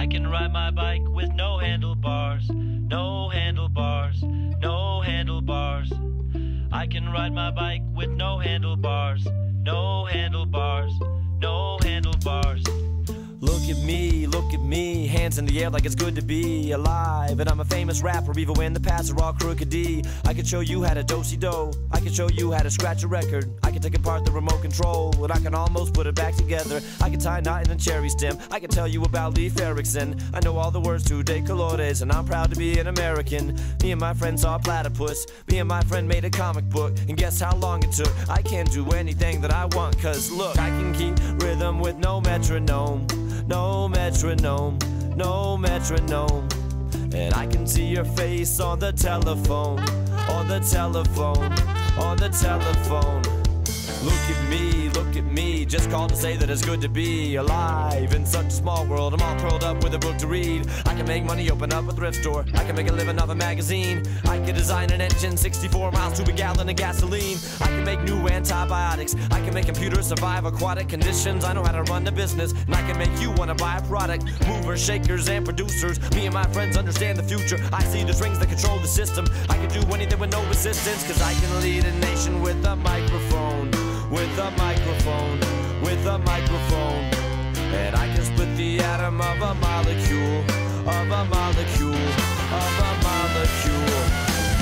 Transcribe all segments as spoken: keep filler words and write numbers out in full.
I can ride my bike with no handlebars, no handlebars, no handlebars. I can ride my bike with no handlebars, no handlebars, no handlebars. Look at me, look at me, hands in the air like it's good to be alive. And I'm a famous rapper, even when the paths are all crooked D. I can show you how to do-si-do, I can show you how to scratch a record. I can take apart the remote control, and I can almost put it back together. I can tie a knot in a cherry stem, I can tell you about Leif Erikson. I know all the words to De Colores, and I'm proud to be an American. Me and my friend saw a platypus, me and my friend made a comic book. And guess how long it took? I can do anything that I want, cause look, I can keep rhythm with no metronome. No metronome, no metronome. And I can see your face on the telephone, on the telephone, on the telephone. Look at me, look at me, just called to say that it's good to be alive in such a small world. I'm all curled up with a book to read. I can make money, open up a thrift store. I can make a living off a magazine. I can design an engine, sixty-four miles to a gallon of gasoline. I can make new antibiotics. I can make computers survive aquatic conditions. I know how to run the business, and I can make you want to buy a product. Movers, shakers, and producers. Me and my friends understand the future. I see the strings that control the system. I can do anything with no resistance, cause I can lead a nation with a microphone. With a microphone, with a microphone. And I can split the atom of a molecule, of a molecule, of a molecule.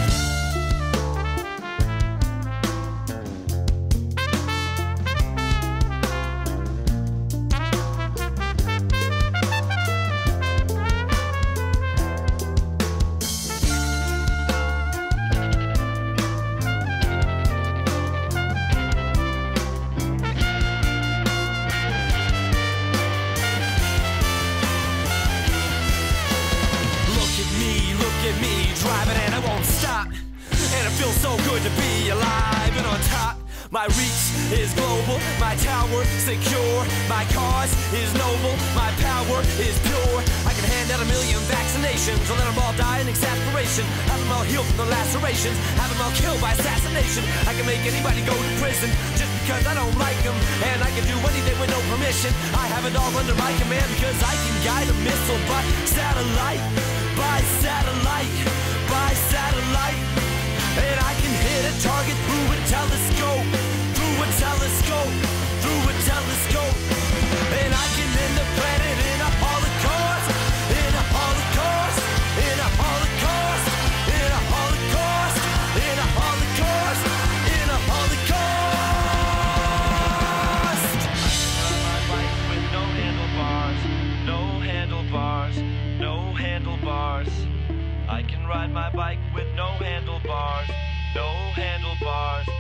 So good to be alive and on top. My reach is global, my tower secure. My cause is noble, my power is pure. I can hand out a million vaccinations, or let them all die in exasperation. Have them all healed from the lacerations, have them all killed by assassination. I can make anybody go to prison just because I don't like them. And I can do anything with no permission. I have it all under my command because I can guide a missile by satellite, by satellite, by satellite. And I can hit a target through a telescope, through a telescope, through a telescope. And I can end the planet in a holocaust, in a holocaust, in a holocaust, in a holocaust, in a holocaust, in a holocaust. I can ride my bike with no handlebars, no handlebars.